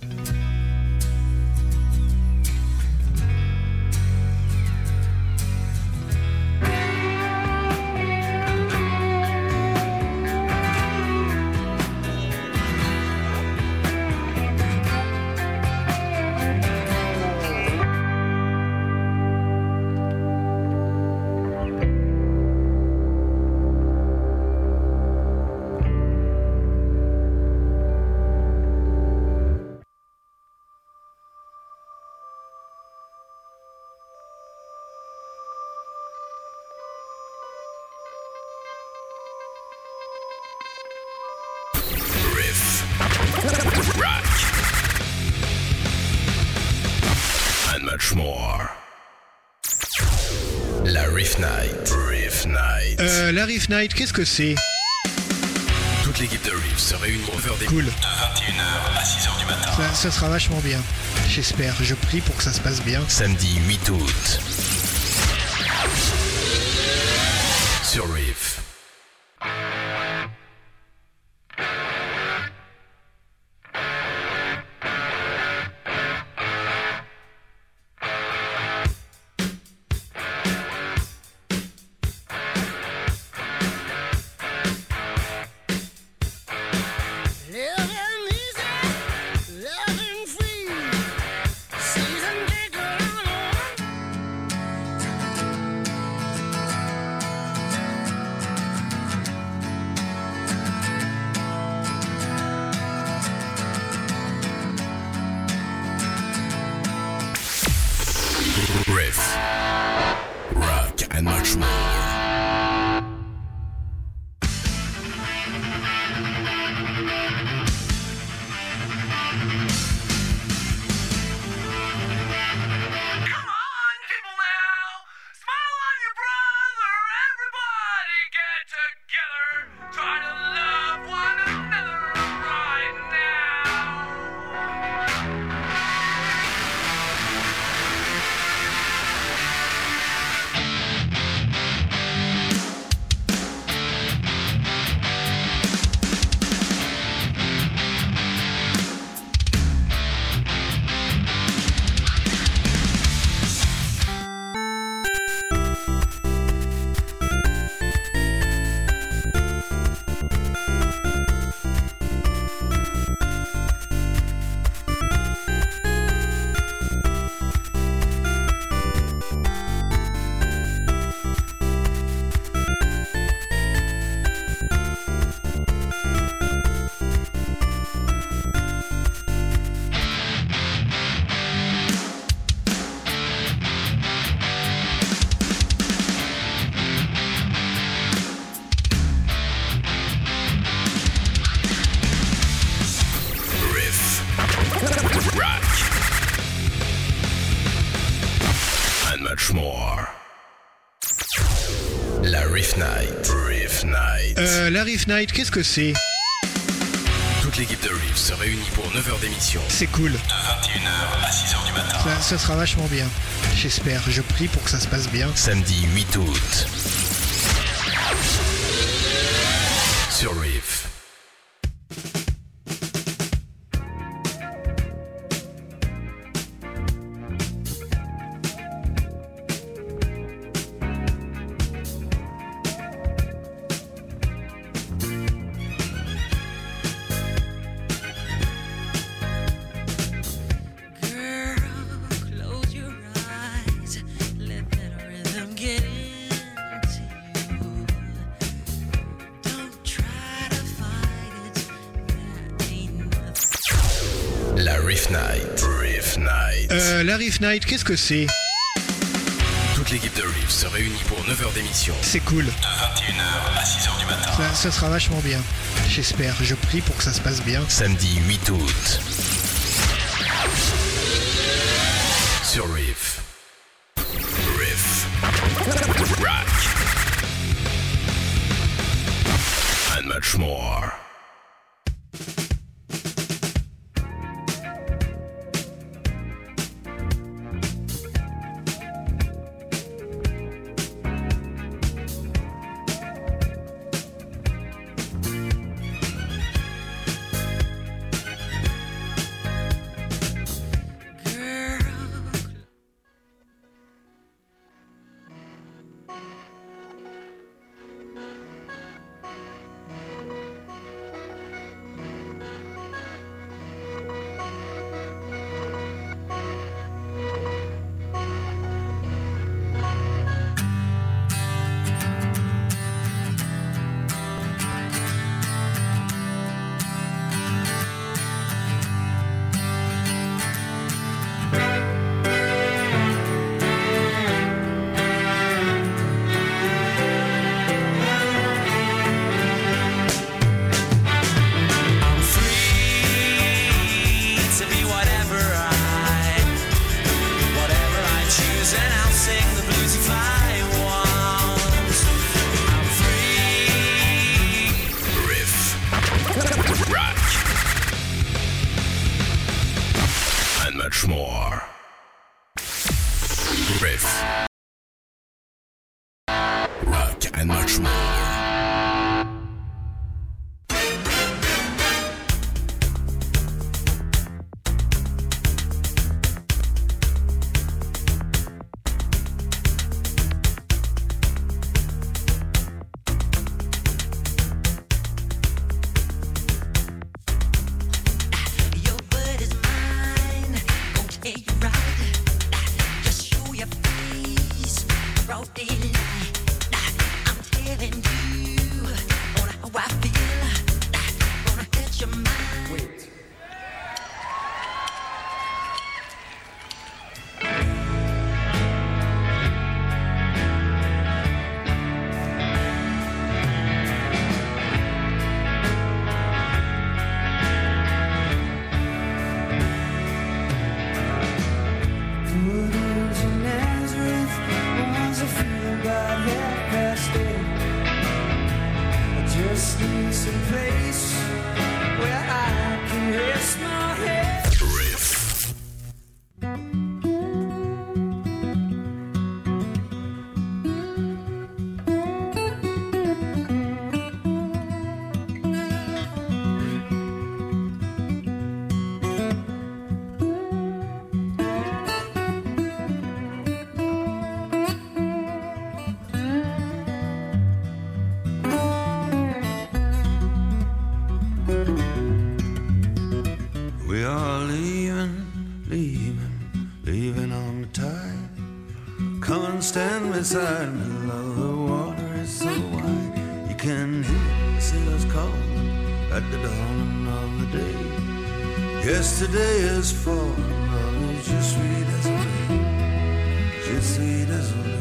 La Riff Night. La Riff Night, qu'est-ce que c'est? Toute l'équipe de Riff se réunit pour faire des Cool. de 21h à 6h du matin. Ça sera vachement bien. J'espère, je prie pour que ça se passe bien. Samedi 8 août. Sur Riff. Riff. Rock and much more. La Riff Night. La Riff Night, qu'est-ce que c'est? Toute l'équipe de Riff se réunit pour 9h d'émission. C'est cool. De 21h à 6h du matin. Ça sera vachement bien. J'espère, je prie pour que ça se passe bien. Samedi 8 août. Sur Riff. La Riff Night. La Riff Night, qu'est-ce que c'est? Toute l'équipe de Riff se réunit pour 9h d'émission. C'est cool. De 21h à 6h du matin. Ça sera vachement bien. J'espère, je prie pour que ça se passe bien. Samedi 8 août. Sur Riff. Rock. And much more. inside middle of the water is so wide. You can hear the sailors call at the dawn of the day. Yesterday is falling, love is je suis désolé, je suis désolé.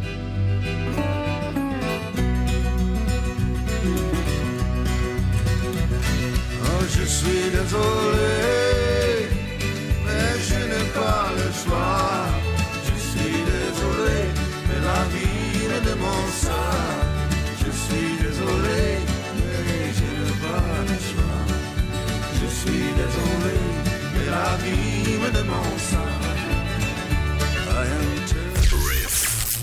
Oh, je suis désolé, mais je n'ai pas le choix. Je suis désolé, mais la vie me demande ça. Je suis désolé, mais je n'ai pas le choix. Je suis désolé, mais la vie me demande ça. I am Riff.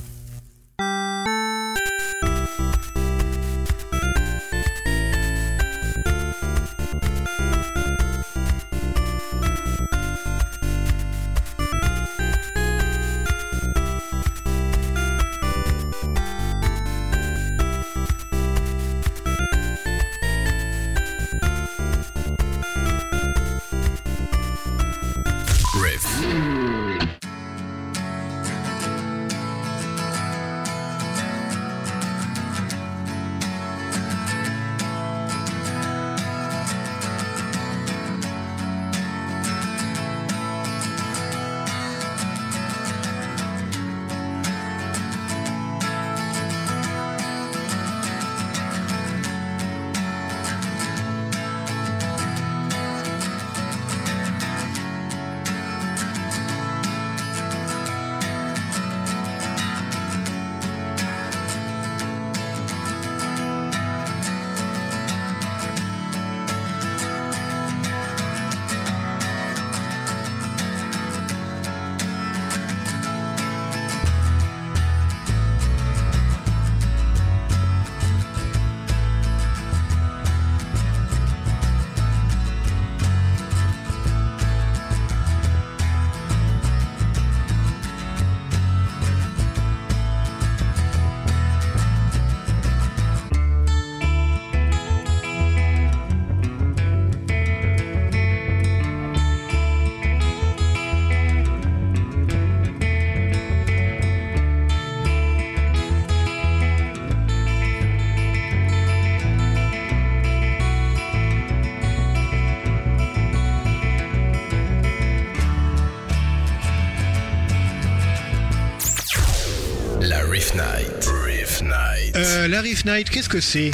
Riff Night. La Riff Night, qu'est-ce que c'est?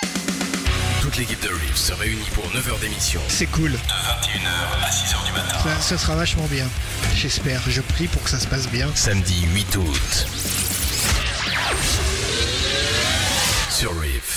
Toute l'équipe de Riff se réunit pour 9 heures d'émission. C'est cool. De 21h à 6h du matin. Ça sera vachement bien. J'espère, je prie pour que ça se passe bien. Samedi 8 août. Sur Riff.